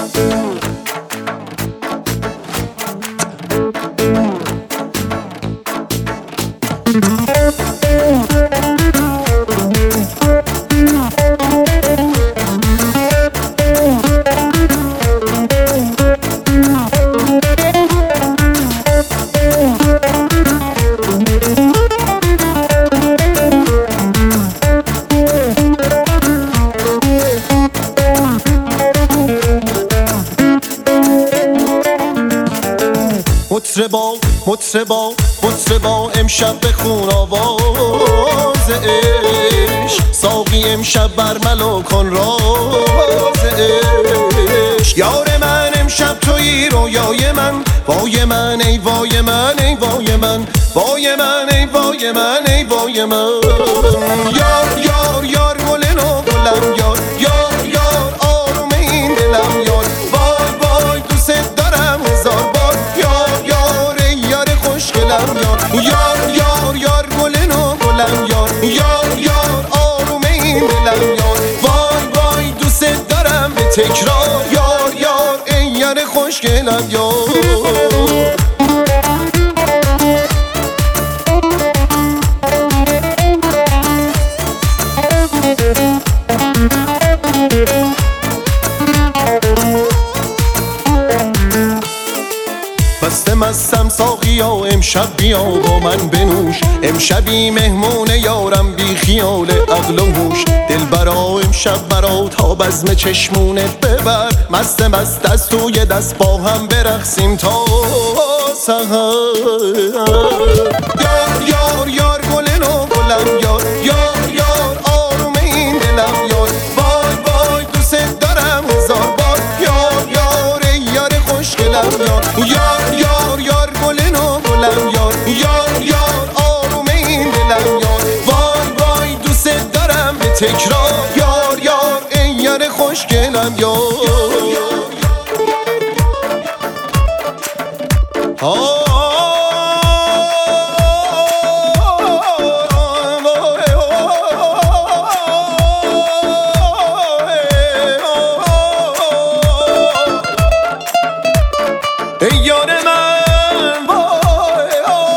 مطربا امشب بخون آواز عشق، ساقی امشب برملا کن راز عشق. یار من امشب تویی رویای من، وای من ای وای من ای وای من، وای من ای وای من ای وای من. یار یار یار گل نو گلم یار، یار یار آروم این دلم یار، وای وای دوست دارم هزار بار. یار یار ای یار خوشگلم یار، یار یار یار گل نو گلم یار، یار یار آروم این دلم یار، وای وای دوست دارم به تکرار. یار یار ای یار خوشگلم یار. بسته مستم ساقیا امشب بیا با من بنوش، امشبی مهمون یارم بی خیال عقل و هوش. دلبرا امشب برا تا بزم چشمونت ببر، مست مست از توی دست با هم برقصیم تا سحر. یار یار یار گل نو گلم یار، یار یار آروم این دلم یار، وای وای دوست دارم هزار بار. یار یار ای یار خوشگلم یار، یار یار یار گل نو گلم یار، یار یار آروم این دلم یار، وای وای دوست دارم به تکرار. یار یار ای یار خوشگلم یار. ای یار من وای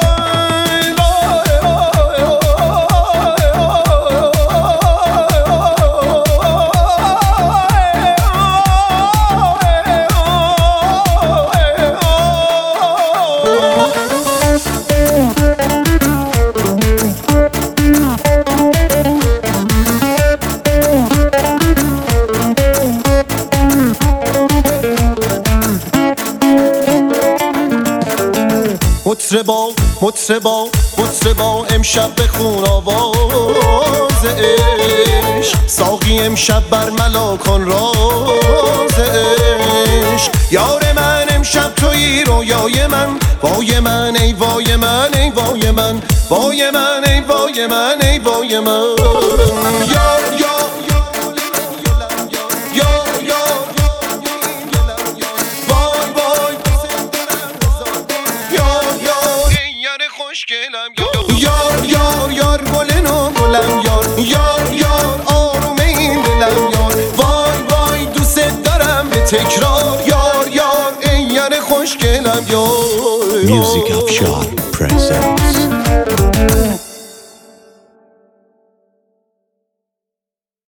مطربا امشب بخون آواز عشق، ساقی امشب برملا کن راز عشق. یار من امشب تویی رویای من، وای من ای وای من ای وای من، وای من ای وای من ای وای من. یار یار یار یار یار گل نو گلم یار، یار یار آروم این دلم یار، وای وای دوست دارم به تکرار. یار یار ای یار خوشگلم یار. Music Afshar presents